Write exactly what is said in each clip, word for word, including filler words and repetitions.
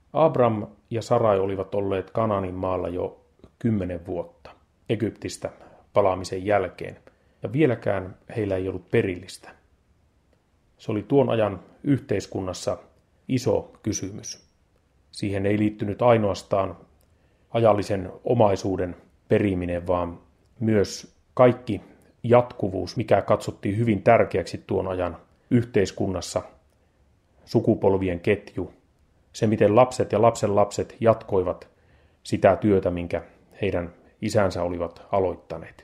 Abram ja Sarai olivat olleet Kanaanin maalla jo kymmenen vuotta Egyptistä palaamisen jälkeen, ja vieläkään heillä ei ollut perillistä. Se oli tuon ajan yhteiskunnassa iso kysymys. Siihen ei liittynyt ainoastaan ajallisen omaisuuden periminen, vaan myös kaikki jatkuvuus, mikä katsottiin hyvin tärkeäksi tuon ajan yhteiskunnassa, sukupolvien ketju, se miten lapset ja lapsenlapset jatkoivat sitä työtä, minkä heidän isänsä olivat aloittaneet.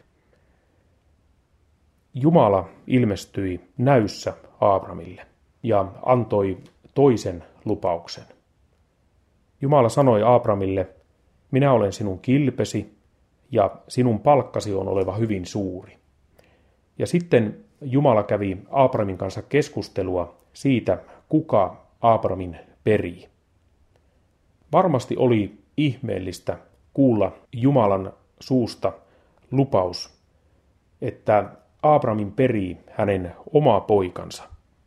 Jumala ilmestyi näyssä Abramille ja antoi toisen lupauksen. Jumala sanoi Abramille, minä olen sinun kilpesi ja sinun palkkasi on oleva hyvin suuri. Ja sitten Jumala kävi Abramin kanssa keskustelua siitä, kuka Abramin perii. Varmasti oli ihmeellistä kuulla Jumalan suusta lupaus, että Abramin perii hänen oma poikansa.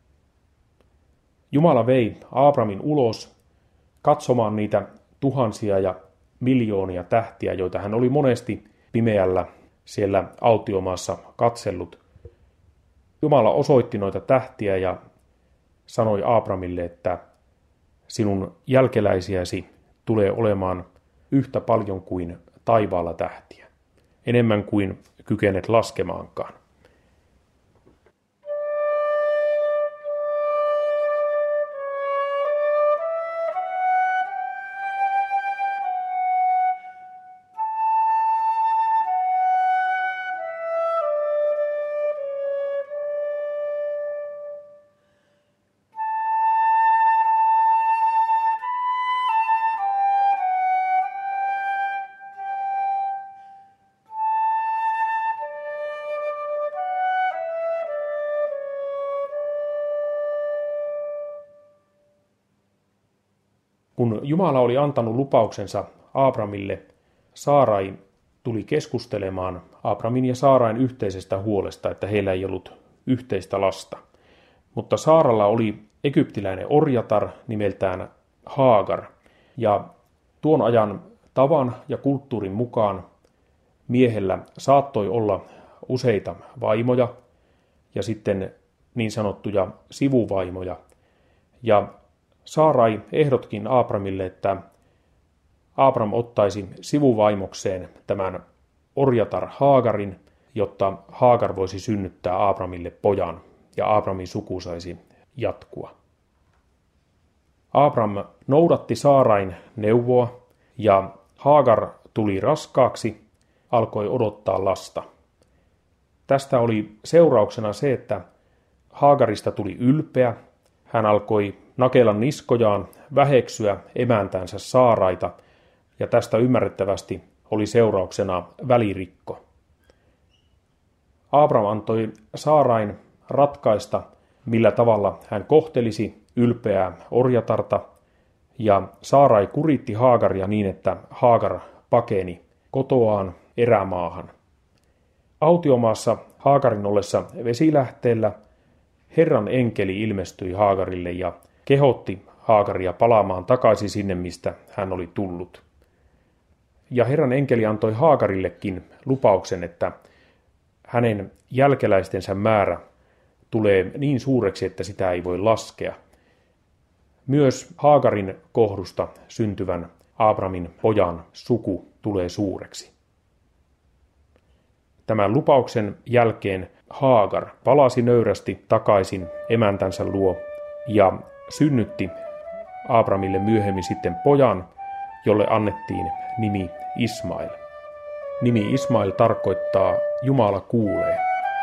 Jumala vei Abramin ulos katsomaan niitä tuhansia ja miljoonia tähtiä, joita hän oli monesti pimeällä siellä autiomaassa katsellut. Jumala osoitti noita tähtiä ja sanoi Abramille, että sinun jälkeläisiäsi tulee olemaan yhtä paljon kuin taivaalla tähtiä, enemmän kuin kykenet laskemaankaan. Kun Jumala oli antanut lupauksensa Abramille, Saarai tuli keskustelemaan Abramin ja Saarain yhteisestä huolesta, että heillä ei ollut yhteistä lasta. Mutta Saaralla oli egyptiläinen orjatar nimeltään Haagar, ja tuon ajan tavan ja kulttuurin mukaan miehellä saattoi olla useita vaimoja ja sitten niin sanottuja sivuvaimoja, ja Saarai ehdotkin Abramille, että Abram ottaisi sivuvaimokseen tämän orjatar Haagarin, jotta Haagar voisi synnyttää Abramille pojan ja Abramin suku saisi jatkua. Abram noudatti Saarain neuvoa ja Haagar tuli raskaaksi, alkoi odottaa lasta. Tästä oli seurauksena se, että Haagarista tuli ylpeä, hän alkoi nakella niskojaan, väheksyä emäntänsä Saaraita, ja tästä ymmärrettävästi oli seurauksena välirikko. Abram antoi Saarain ratkaista, millä tavalla hän kohtelisi ylpeää orjatarta, ja Saarai kuritti Haagaria niin, että Haagar pakeni kotoaan erämaahan. Autiomaassa Haagarin ollessa vesilähteellä Herran enkeli ilmestyi Haagarille ja kehotti Haagaria palaamaan takaisin sinne, mistä hän oli tullut. Ja Herran enkeli antoi Haagarillekin lupauksen, että hänen jälkeläistensä määrä tulee niin suureksi, että sitä ei voi laskea. Myös Haagarin kohdusta syntyvän Abramin pojan suku tulee suureksi. Tämän lupauksen jälkeen Haagar palasi nöyrästi takaisin emäntänsä luo ja synnytti Abramille myöhemmin sitten pojan, jolle annettiin nimi Ismail. Nimi Ismail tarkoittaa Jumala kuulee.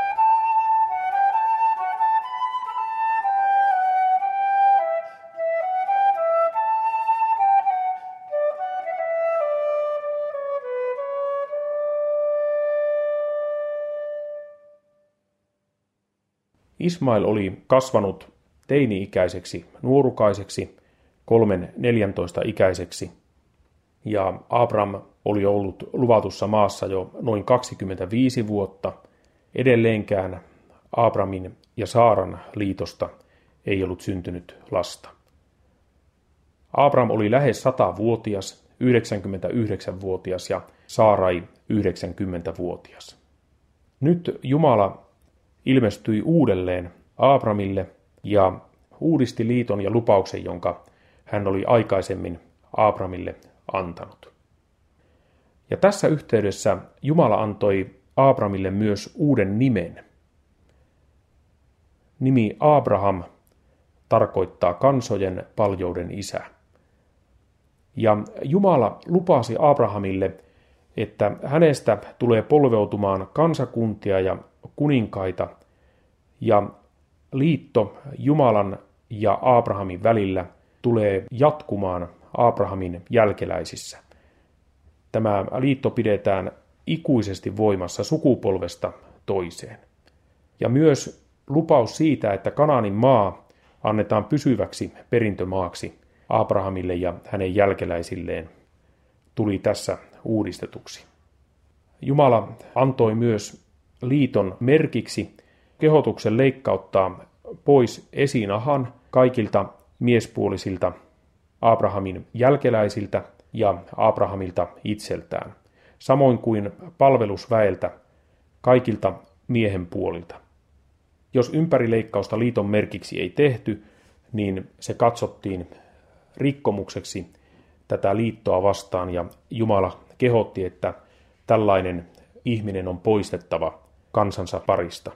Ismail oli kasvanut teini-ikäiseksi nuorukaiseksi, kolmen neljäntoista ikäiseksi, ja Abram oli ollut luvatussa maassa jo noin kaksikymmentäviisi vuotta. Edelleenkään Abramin ja Saaran liitosta ei ollut syntynyt lasta. Abraham oli lähes satavuotias, yhdeksänkymmentäyhdeksänvuotias ja Saarai yhdeksänkymmentävuotias. Nyt Jumala ilmestyi uudelleen Abrahamille ja uudisti liiton ja lupauksen, jonka hän oli aikaisemmin Abrahamille antanut. Ja tässä yhteydessä Jumala antoi Abrahamille myös uuden nimen. Nimi Abraham tarkoittaa kansojen paljouden isä. Ja Jumala lupasi Abrahamille, että hänestä tulee polveutumaan kansakuntia ja kuninkaita, ja liitto Jumalan ja Abrahamin välillä tulee jatkumaan Abrahamin jälkeläisissä. Tämä liitto pidetään ikuisesti voimassa sukupolvesta toiseen. Ja myös lupaus siitä, että Kanaanin maa annetaan pysyväksi perintömaaksi Abrahamille ja hänen jälkeläisilleen, tuli tässä uudistetuksi. Jumala antoi myös liiton merkiksi kehotuksen leikkauttaa pois esinahan kaikilta miespuolisilta Abrahamin jälkeläisiltä ja Abrahamilta itseltään, samoin kuin palvelusväeltä kaikilta miehen puolilta. Jos ympärileikkausta liiton merkiksi ei tehty, niin se katsottiin rikkomukseksi tätä liittoa vastaan, ja Jumala kehotti, että tällainen ihminen on poistettava kansansa parista.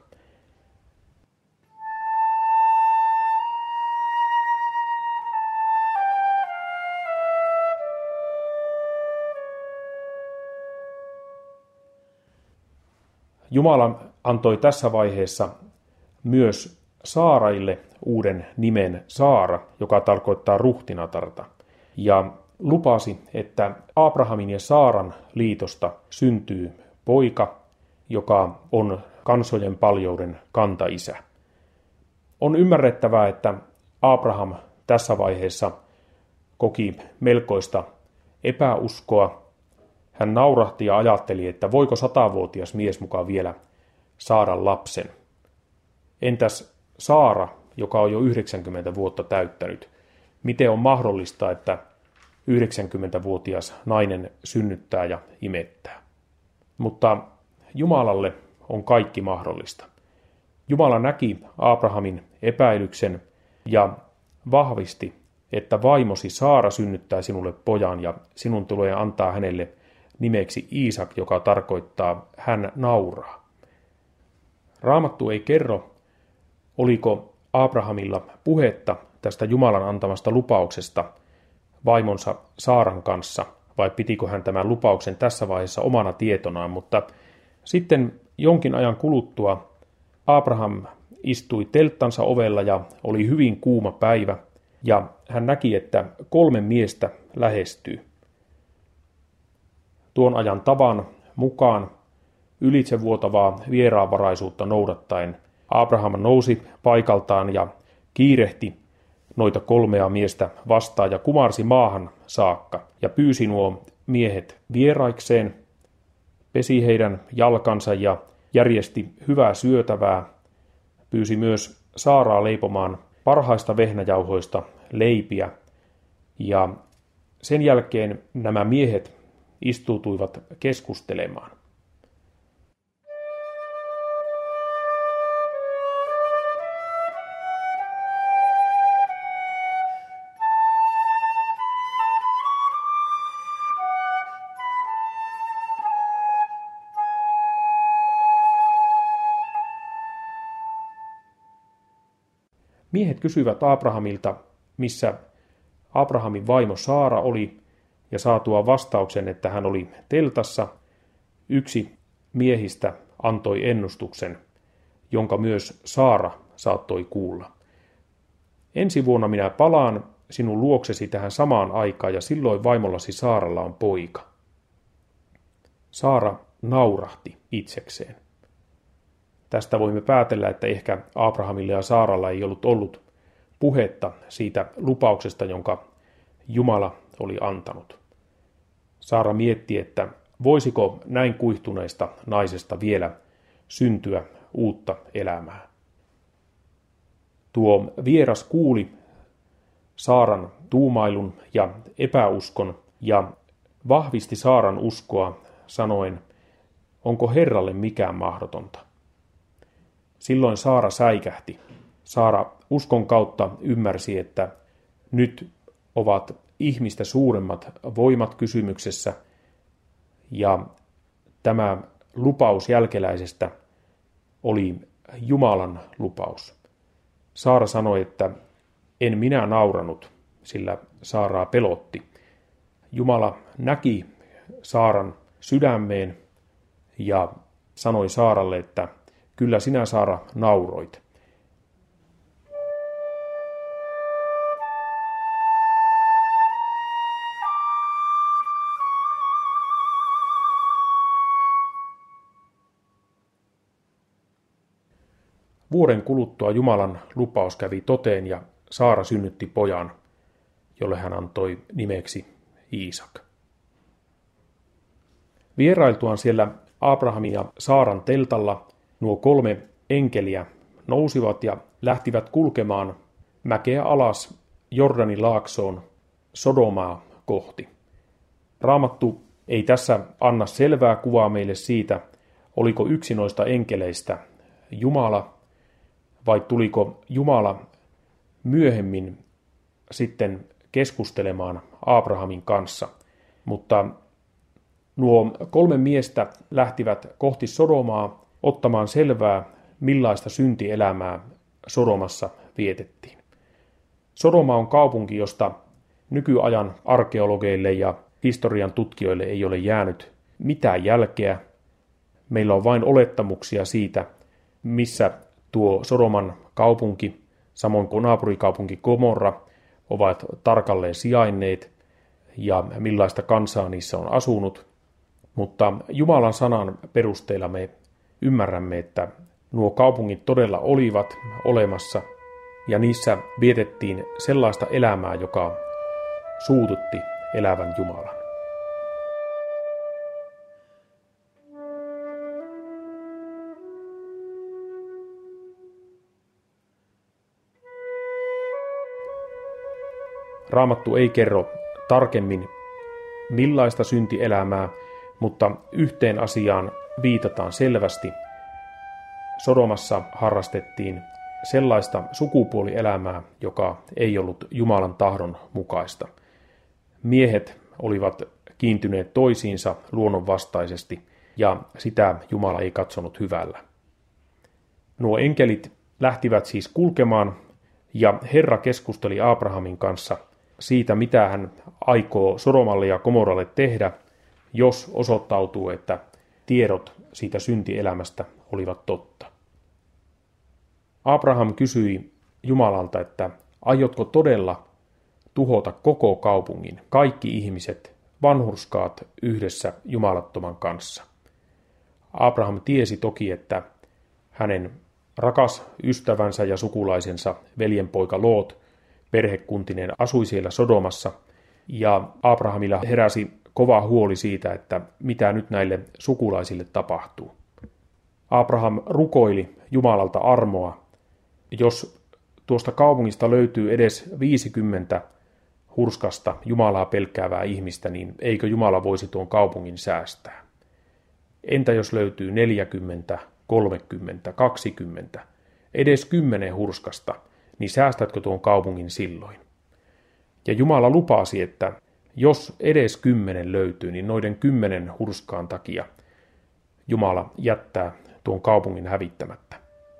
Jumala antoi tässä vaiheessa myös Saaraille uuden nimen Saara, joka tarkoittaa ruhtinatarta, ja lupasi, että Abrahamin ja Saaran liitosta syntyy poika, joka on kansojen paljouden kantaisä. On ymmärrettävää, että Abraham tässä vaiheessa koki melkoista epäuskoa. Hän naurahti ja ajatteli, että voiko satavuotias mies mukaan vielä saada lapsen. Entäs Saara, joka on jo yhdeksänkymmentä vuotta täyttänyt? Miten on mahdollista, että yhdeksänkymmentävuotias nainen synnyttää ja imettää? Mutta Jumalalle on kaikki mahdollista. Jumala näki Abrahamin epäilyksen ja vahvisti, että vaimosi Saara synnyttää sinulle pojan ja sinun tulee antaa hänelle nimeksi Iisak, joka tarkoittaa hän nauraa. Raamattu ei kerro, oliko Abrahamilla puhetta tästä Jumalan antamasta lupauksesta vaimonsa Saaran kanssa, vai pitikö hän tämän lupauksen tässä vaiheessa omana tietonaan, mutta sitten jonkin ajan kuluttua Abraham istui telttansa ovella ja oli hyvin kuuma päivä, ja hän näki, että kolme miestä lähestyy. Tuon ajan tavan mukaan ylitsevuotavaa vieraanvaraisuutta noudattaen Abraham nousi paikaltaan ja kiirehti noita kolmea miestä vastaan ja kumarsi maahan saakka ja pyysi nuo miehet vieraikseen, pesi heidän jalkansa ja järjesti hyvää syötävää, pyysi myös Saaraa leipomaan parhaista vehnäjauhoista leipiä, ja sen jälkeen nämä miehet istuutuivat keskustelemaan. Miehet kysyivät Abrahamilta, missä Abrahamin vaimo Saara oli, ja saatua vastauksen, että hän oli teltassa, yksi miehistä antoi ennustuksen, jonka myös Saara saattoi kuulla. Ensi vuonna minä palaan sinun luoksesi tähän samaan aikaan, ja silloin vaimollasi Saaralla on poika. Saara naurahti itsekseen. Tästä voimme päätellä, että ehkä Abrahamilla ja Saaralla ei ollut ollut puhetta siitä lupauksesta, jonka Jumala oli antanut. Saara mietti, että voisiko näin kuihtuneesta naisesta vielä syntyä uutta elämää. Tuo vieras kuuli Saaran tuumailun ja epäuskon ja vahvisti Saaran uskoa sanoen, onko Herralle mikään mahdotonta. Silloin Saara säikähti. Saara uskon kautta ymmärsi, että nyt ovat ihmistä suuremmat voimat kysymyksessä ja tämä lupaus jälkeläisestä oli Jumalan lupaus. Saara sanoi, että en minä nauranut, sillä Saaraa pelotti. Jumala näki Saaran sydämeen ja sanoi Saaralle, että kyllä sinä Saara nauroit. Vuoden kuluttua Jumalan lupaus kävi toteen ja Saara synnytti pojan, jolle hän antoi nimeksi Iisak. Vierailtuaan siellä Abrahamin ja Saaran teltalla nuo kolme enkeliä nousivat ja lähtivät kulkemaan mäkeä alas Jordanin laaksoon Sodomaa kohti. Raamattu ei tässä anna selvää kuvaa meille siitä, oliko yksi noista enkeleistä Jumala vai tuliko Jumala myöhemmin sitten keskustelemaan Abrahamin kanssa. Mutta nuo kolme miestä lähtivät kohti Sodomaa ottamaan selvää, millaista syntielämää Sodomassa vietettiin. Sodoma on kaupunki, josta nykyajan arkeologeille ja historian tutkijoille ei ole jäänyt mitään jälkeä. Meillä on vain olettamuksia siitä, missä tuo Sodoman kaupunki, samoin kuin naapurikaupunki Gomorra, ovat tarkalleen sijainneet ja millaista kansaa niissä on asunut. Mutta Jumalan sanan perusteella me ymmärrämme, että nuo kaupungit todella olivat olemassa ja niissä vietettiin sellaista elämää, joka suututti elävän Jumalan. Raamattu ei kerro tarkemmin, millaista syntielämää, mutta yhteen asiaan viitataan selvästi. Sodomassa harrastettiin sellaista sukupuolielämää, joka ei ollut Jumalan tahdon mukaista. Miehet olivat kiintyneet toisiinsa luonnonvastaisesti, ja sitä Jumala ei katsonut hyvällä. Nuo enkelit lähtivät siis kulkemaan, ja Herra keskusteli Abrahamin kanssa siitä, mitä hän aikoo Sodomalle ja Gomoralle tehdä, jos osoittautuu, että tiedot siitä syntielämästä olivat totta. Abraham kysyi Jumalalta, että aiotko todella tuhota koko kaupungin, kaikki ihmiset, vanhurskaat yhdessä jumalattoman kanssa. Abraham tiesi toki, että hänen rakas ystävänsä ja sukulaisensa veljenpoika Loot perhekuntineen asui siellä Sodomassa, ja Abrahamilla heräsi kova huoli siitä, että mitä nyt näille sukulaisille tapahtuu. Abraham rukoili Jumalalta armoa, jos tuosta kaupungista löytyy edes viisikymmentä hurskasta Jumalaa pelkäävää ihmistä, niin eikö Jumala voisi tuon kaupungin säästää? Entä jos löytyy neljäkymmentä, kolmekymmentä, kaksikymmentä, edes kymmenen hurskasta, niin säästätkö tuon kaupungin silloin? Ja Jumala lupasi, että jos edes kymmenen löytyy, niin noiden kymmenen hurskaan takia Jumala jättää tuon kaupungin hävittämättä.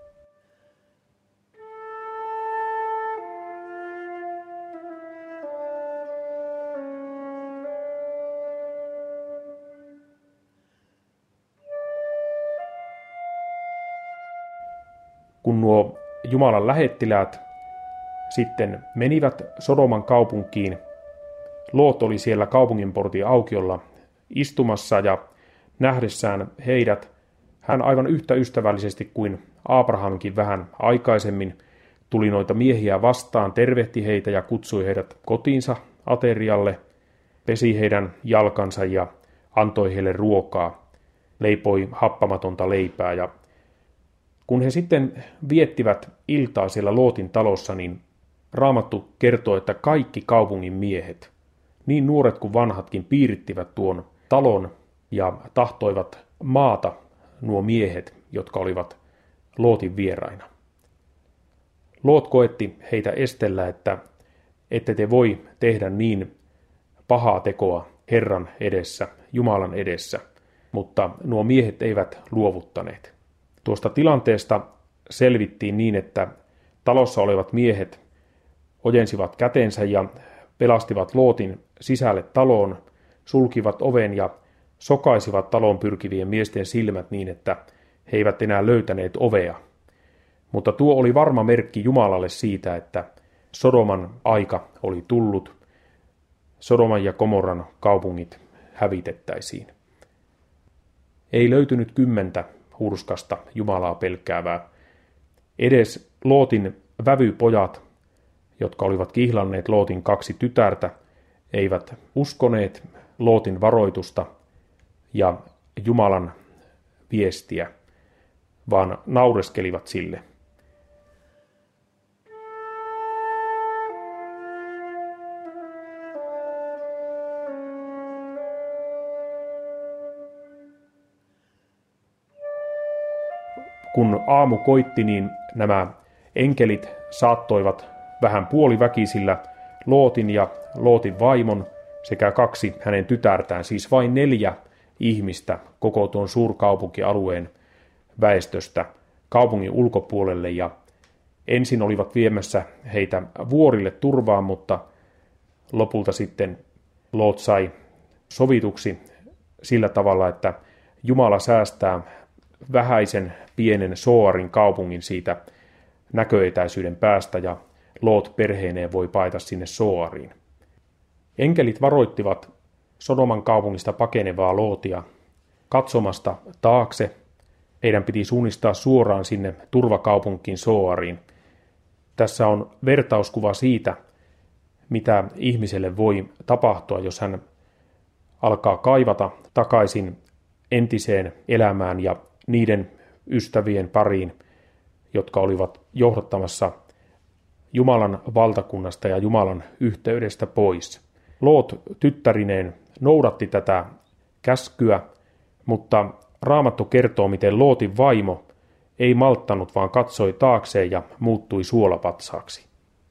Kun nuo Jumalan lähettiläät sitten menivät Sodoman kaupunkiin, Loot oli siellä kaupungin portin aukiolla istumassa ja nähdessään heidät, hän aivan yhtä ystävällisesti kuin Abrahamkin vähän aikaisemmin tuli noita miehiä vastaan, tervehti heitä ja kutsui heidät kotiinsa aterialle, pesi heidän jalkansa ja antoi heille ruokaa, leipoi happamatonta leipää. Ja kun he sitten viettivät iltaa siellä Lootin talossa, niin Raamattu kertoo, että kaikki kaupungin miehet, niin nuoret kuin vanhatkin, piirittivät tuon talon ja tahtoivat maata nuo miehet, jotka olivat Lootin vieraina. Loot koetti heitä estellä, että ette te voi tehdä niin pahaa tekoa Herran edessä, Jumalan edessä, mutta nuo miehet eivät luovuttaneet. Tuosta tilanteesta selvittiin niin, että talossa olevat miehet ojensivat kätensä ja pelastivat Lootin sisälle taloon, sulkivat oven ja sokaisivat taloon pyrkivien miesten silmät niin, että he eivät enää löytäneet ovea. Mutta tuo oli varma merkki Jumalalle siitä, että Sodoman aika oli tullut, Sodoman ja Gomorran kaupungit hävitettäisiin. Ei löytynyt kymmentä hurskasta Jumalaa pelkäävää. Edes Lootin vävypojat, jotka olivat kihlanneet Lootin kaksi tytärtä, eivät uskoneet Lootin varoitusta ja Jumalan viestiä, vaan naureskelivat sille. Kun aamu koitti, niin nämä enkelit saattoivat vähän puoliväkisillä Lootin ja Lootin vaimon sekä kaksi hänen tytärtään, siis vain neljä ihmistä koko tuon suurkaupunkialueen väestöstä kaupungin ulkopuolelle, ja ensin olivat viemässä heitä vuorille turvaan, mutta lopulta sitten Loot sai sovituksi sillä tavalla, että Jumala säästää vähäisen pienen Soorin kaupungin siitä näköetäisyyden päästä, ja Loot perheineen voi paeta sinne Soariin. Enkelit varoittivat Sodoman kaupungista pakenevaa Lootia katsomasta taakse. Heidän piti suunnistaa suoraan sinne turvakaupunkiin Soariin. Tässä on vertauskuva siitä, mitä ihmiselle voi tapahtua, jos hän alkaa kaivata takaisin entiseen elämään ja niiden ystävien pariin, jotka olivat johdattamassa Jumalan valtakunnasta ja Jumalan yhteydestä pois. Loot tyttärineen noudatti tätä käskyä, mutta Raamattu kertoo, miten Lootin vaimo ei malttanut, vaan katsoi taakseen ja muuttui suolapatsaaksi.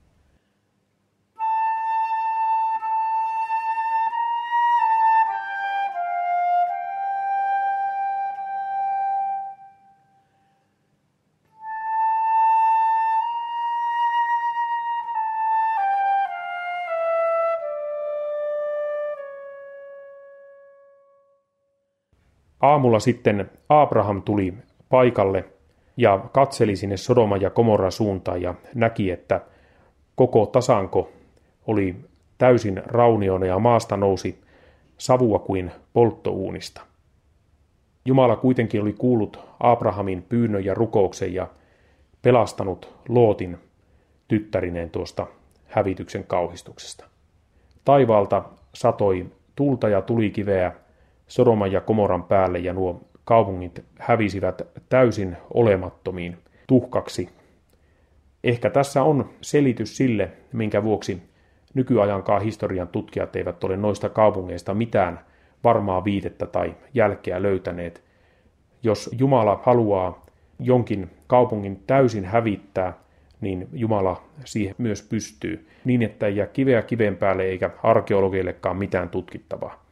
Aamulla sitten Abraham tuli paikalle ja katseli sinne Sodoman ja Gomorran suuntaan ja näki, että koko tasanko oli täysin rauniona ja maasta nousi savua kuin polttouunista. Jumala kuitenkin oli kuullut Abrahamin pyynnön ja rukouksen ja pelastanut Lootin tyttärineen tuosta hävityksen kauhistuksesta. Taivaalta satoi tuulta ja tulikiveä Sodoman ja Gomorran päälle, ja nuo kaupungit hävisivät täysin olemattomiin tuhkaksi. Ehkä tässä on selitys sille, minkä vuoksi nykyajankaan historian tutkijat eivät ole noista kaupungeista mitään varmaa viitettä tai jälkeä löytäneet. Jos Jumala haluaa jonkin kaupungin täysin hävittää, niin Jumala siihen myös pystyy, niin että ei jää kiveä kiven päälle eikä arkeologeillekaan mitään tutkittavaa.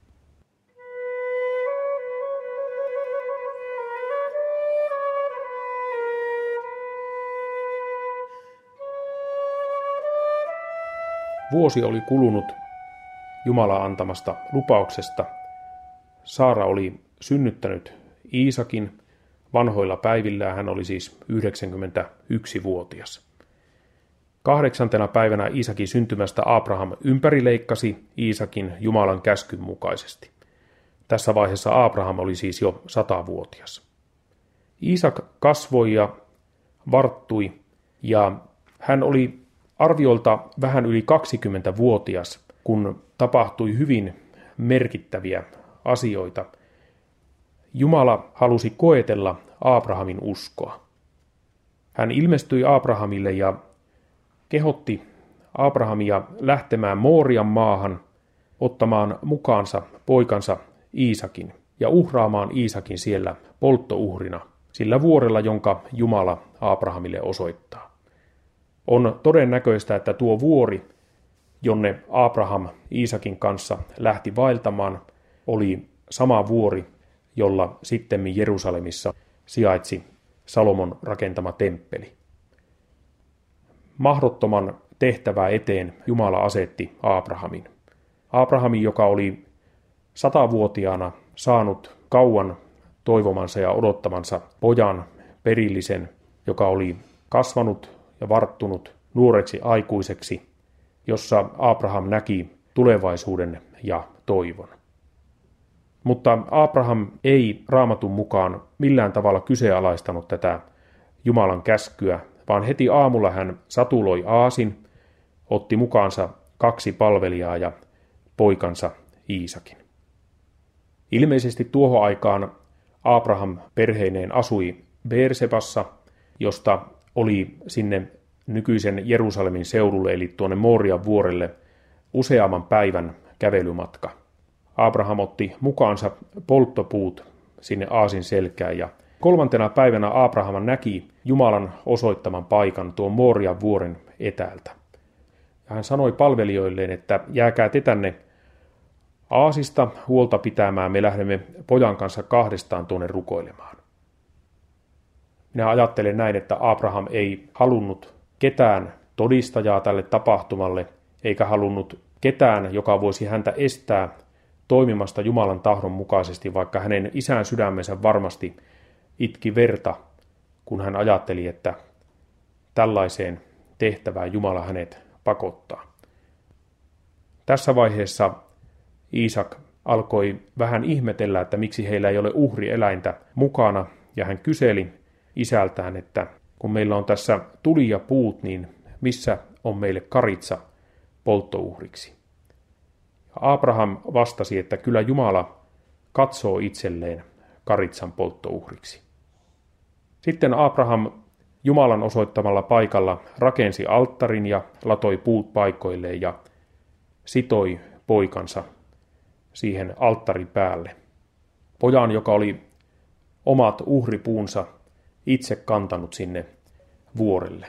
Vuosi oli kulunut Jumalan antamasta lupauksesta. Saara oli synnyttänyt Iisakin vanhoilla päivillään, hän oli siis yhdeksänkymmentäyksivuotias. Kahdeksantena päivänä Iisakin syntymästä Abraham ympärileikkasi Iisakin Jumalan käskyn mukaisesti. Tässä vaiheessa Abraham oli siis jo satavuotias. Iisak kasvoi ja varttui, ja hän oli arviolta vähän yli kaksikymmentävuotias, kun tapahtui hyvin merkittäviä asioita. Jumala halusi koetella Abrahamin uskoa. Hän ilmestyi Abrahamille ja kehotti Abrahamia lähtemään Moorian maahan, ottamaan mukaansa poikansa Iisakin ja uhraamaan Iisakin siellä polttouhrina, sillä vuorella, jonka Jumala Abrahamille osoittaa. On todennäköistä, että tuo vuori, jonne Abraham Iisakin kanssa lähti vaeltamaan, oli sama vuori, jolla sittemmin Jerusalemissa sijaitsi Salomon rakentama temppeli. Mahdottoman tehtävää eteen Jumala asetti Abrahamin. Abrahamin, joka oli satavuotiaana saanut kauan toivomansa ja odottamansa pojan, perillisen, joka oli kasvanut ja varttunut nuoreksi aikuiseksi, jossa Abraham näki tulevaisuuden ja toivon. Mutta Abraham ei Raamatun mukaan millään tavalla kyseenalaistanut tätä Jumalan käskyä, vaan heti aamulla hän satuloi aasin, otti mukaansa kaksi palvelijaa ja poikansa Iisakin. Ilmeisesti tuohon aikaan Abraham perheineen asui Beersebassa, josta oli sinne nykyisen Jerusalemin seudulle eli tuonne Moorian vuorelle useamman päivän kävelymatka. Abraham otti mukaansa polttopuut sinne aasin selkään ja kolmantena päivänä Abraham näki Jumalan osoittaman paikan tuon Moorian vuoren etäältä. Ja hän sanoi palvelijoilleen, että jääkää te tänne aasista huolta pitämään, me lähdemme pojan kanssa kahdestaan tuonne rukoilemaan. Minä ajattelen näin, että Abraham ei halunnut ketään todistajaa tälle tapahtumalle, eikä halunnut ketään, joka voisi häntä estää toimimasta Jumalan tahdon mukaisesti, vaikka hänen isän sydämensä varmasti itki verta, kun hän ajatteli, että tällaiseen tehtävään Jumala hänet pakottaa. Tässä vaiheessa Iisak alkoi vähän ihmetellä, että miksi heillä ei ole uhrieläintä mukana, ja hän kyseli isältään, että kun meillä on tässä tuli ja puut, niin missä on meille karitsa polttouhriksi? Abraham vastasi, että kyllä Jumala katsoo itselleen karitsan polttouhriksi. Sitten Abraham Jumalan osoittamalla paikalla rakensi alttarin ja latoi puut paikoilleen ja sitoi poikansa siihen alttarin päälle. Pojan, joka oli omat uhripuunsa itse kantanut sinne vuorelle.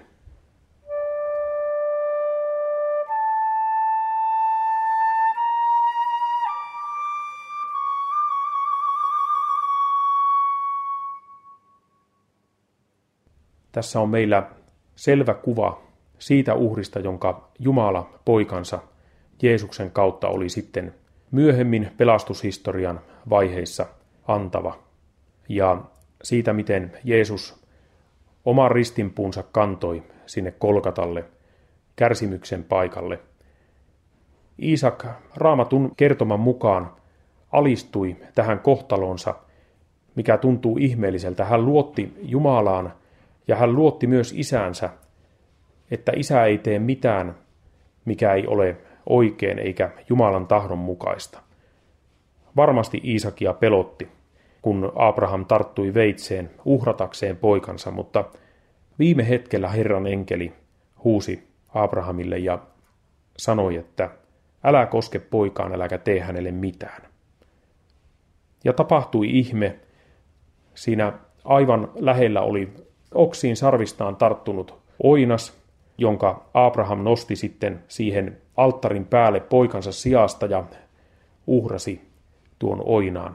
Tässä on meillä selvä kuva siitä uhrista, jonka Jumala poikansa Jeesuksen kautta oli sitten myöhemmin pelastushistorian vaiheissa antava. Ja siitä, miten Jeesus oman ristinpuunsa kantoi sinne Kolkatalle kärsimyksen paikalle. Iisak Raamatun kertoman mukaan alistui tähän kohtalonsa, mikä tuntuu ihmeelliseltä. Hän luotti Jumalaan ja hän luotti myös isäänsä, että isä ei tee mitään, mikä ei ole oikein eikä Jumalan tahdon mukaista. Varmasti Iisakia pelotti, kun Abraham tarttui veitseen uhratakseen poikansa, mutta viime hetkellä Herran enkeli huusi Abrahamille ja sanoi, että älä koske poikaan, äläkä tee hänelle mitään. Ja tapahtui ihme. Siinä aivan lähellä oli oksiin sarvistaan tarttunut oinas, jonka Abraham nosti sitten siihen alttarin päälle poikansa sijasta ja uhrasi tuon oinaan.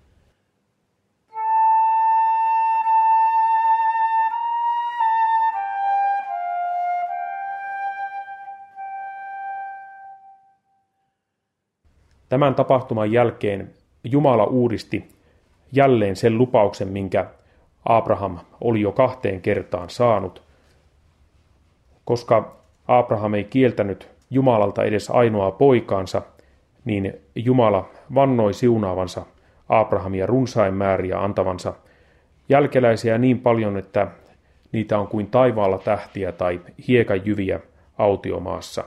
Tämän tapahtuman jälkeen Jumala uudisti jälleen sen lupauksen, minkä Abraham oli jo kahteen kertaan saanut. Koska Abraham ei kieltänyt Jumalalta edes ainoaa poikaansa, niin Jumala vannoi siunaavansa Abrahamia runsain määriä antavansa jälkeläisiä niin paljon, että niitä on kuin taivaalla tähtiä tai hiekanjyviä autiomaassa.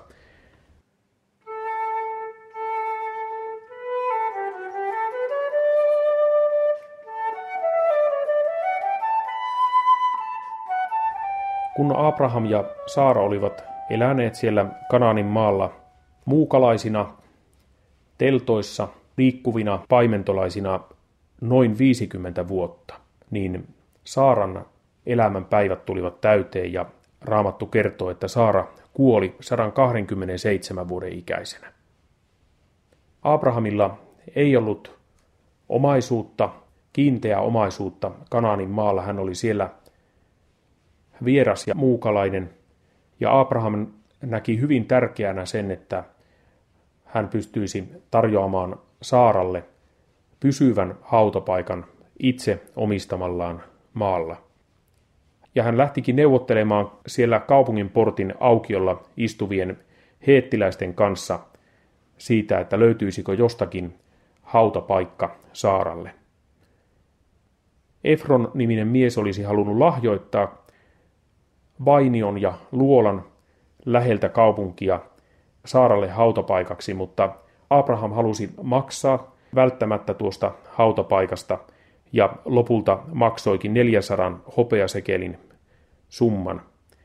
Kun Abraham ja Saara olivat eläneet siellä Kanaanin maalla muukalaisina, teltoissa, liikkuvina paimentolaisina noin viisikymmentä vuotta, niin Saaran elämän päivät tulivat täyteen ja Raamattu kertoo, että Saara kuoli sata kaksikymmentäseitsemän vuoden ikäisenä. Abrahamilla ei ollut omaisuutta, kiinteää omaisuutta Kanaanin maalla. Hän oli siellä vieras ja muukalainen, ja Abraham näki hyvin tärkeänä sen, että hän pystyisi tarjoamaan Saaralle pysyvän hautapaikan itse omistamallaan maalla. Ja hän lähtikin neuvottelemaan siellä kaupungin portin aukiolla istuvien heettiläisten kanssa siitä, että löytyisikö jostakin hautapaikka Saaralle. Efron-niminen mies olisi halunnut lahjoittaa vainion ja luolan läheltä kaupunkia Saaralle hautapaikaksi, mutta Abraham halusi maksaa välttämättä tuosta hautapaikasta ja lopulta maksoikin neljäsataa hopeasekelin summan.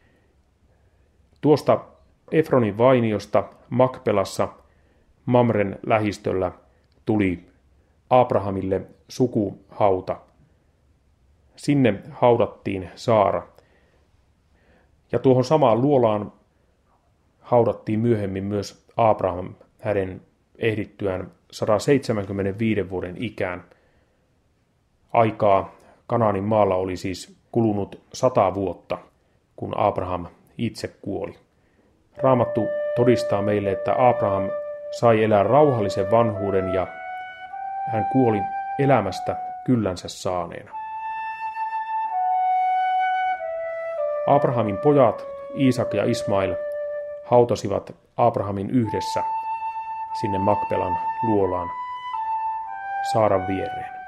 Tuosta Efronin vainiosta Makpelassa Mamren lähistöllä tuli Abrahamille sukuhauta. Sinne haudattiin Saara. Ja tuohon samaan luolaan haudattiin myöhemmin myös Abraham hänen ehdittyään sata seitsemänkymmentäviisi vuoden ikään. Aikaa Kanaanin maalla oli siis kulunut sata vuotta, kun Abraham itse kuoli. Raamattu todistaa meille, että Abraham sai elää rauhallisen vanhuuden ja hän kuoli elämästä kyllänsä saaneena. Abrahamin pojat Iisak ja Ismail hautasivat Abrahamin yhdessä sinne Makpelan luolaan Saaran viereen.